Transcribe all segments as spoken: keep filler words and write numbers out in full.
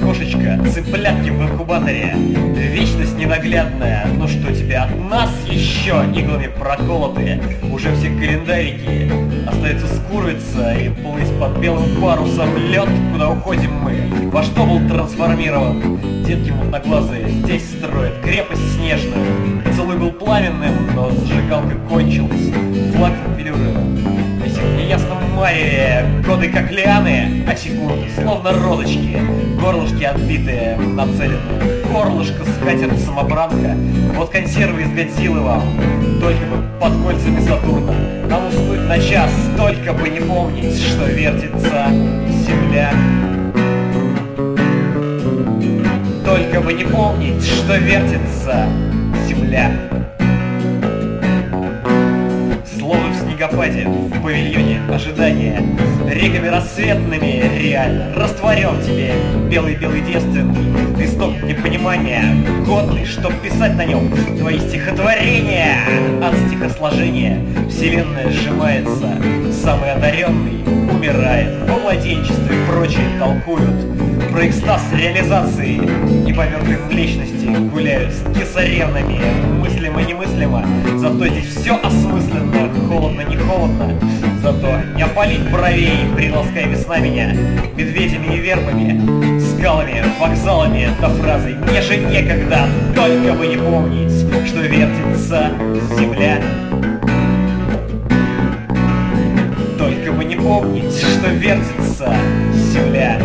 кошечка, цыплятки в инкубаторе. Вечность ненаглядная, но что тебе от нас еще иглами проколотые? Уже все календарики, остается скуриваться и плыть под белым парусом лед, куда уходим мы. Во что был трансформирован? Детки мутноглазые здесь строят крепость снежную. Поцелуй был пламенным, но зажигалка кончилась. Флаг велюры висит в неясном мареве. Годы как лианы, а секунды словно розочки. Горлышки отбитые, нацеленные в горлышко скатерть самобранка. Вот консервы из Годзиллы вам, только бы под кольцами Сатурна. Нам уснуть на час, только бы не помнить, что вертится земля. Только бы не помнить, что вертится земля. Словно в снегопаде, в павильоне ожидания, реками рассветными реально растворен тебе белый-белый девственный листок непонимания, годный, чтоб писать на нем твои стихотворения. От стихосложения вселенная сжимается, самый одаренный умирает. Во младенчестве прочие толкуют про экстаз реализации и по мертвым млечности гуляют с кесаревнами. Мыслимо-немыслимо, зато здесь все осмысленно. Холодно, не холодно, зато не опалить бровей. Приласкай весна меня медведями и вербами, скалами, вокзалами до фразы «мне же некогда». Только бы не помнить, что вертится земля. Только бы не помнить, что вертится земля.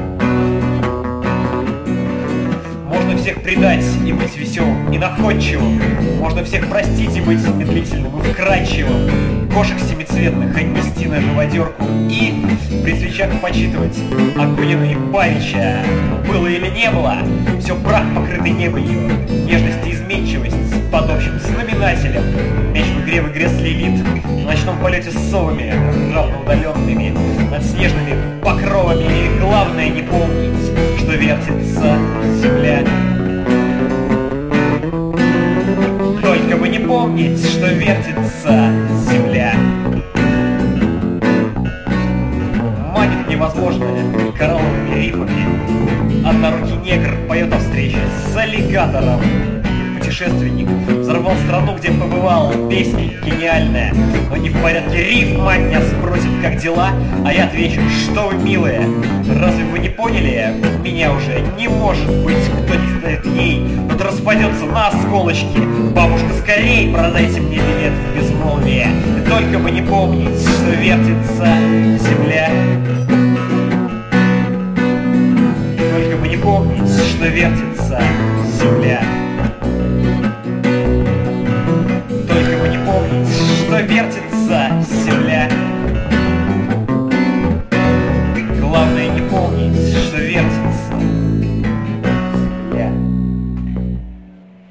Можно всех предать и быть веселым и находчивым. Можно всех простить и быть медлительным и вкрадчивым. Кошек семицветных отнести на живодерку и при свечах почитывать Акунина и Павича. Было или не было, все прах, покрытый небылью. Нежность и изменчивость под общим знаменателем. Меч в игре в игре с Лилит. В ночном полете с совами, равноудаленными, над снежными покровами. И главное не помнить, что вертится земля. Только бы не помнить, что вертится земля. Манит невозможное коралловыми рифами. Однорукий негр поет о встрече с аллигатором. Путешественник взорвал страну, где побывал. Песня гениальная, но не в порядке рифм. Мать меня спросит, как дела, а я отвечу, что вы, милые, разве вы не поняли? Меня уже не может быть, кто не станет ей, тут распадется на осколочки. Бабушка, скорей продайте мне билет в безмолвие. Только бы не помнить, что вертится земля. Только бы не помнить, что вертится земля. Только бы не помнить, что вертится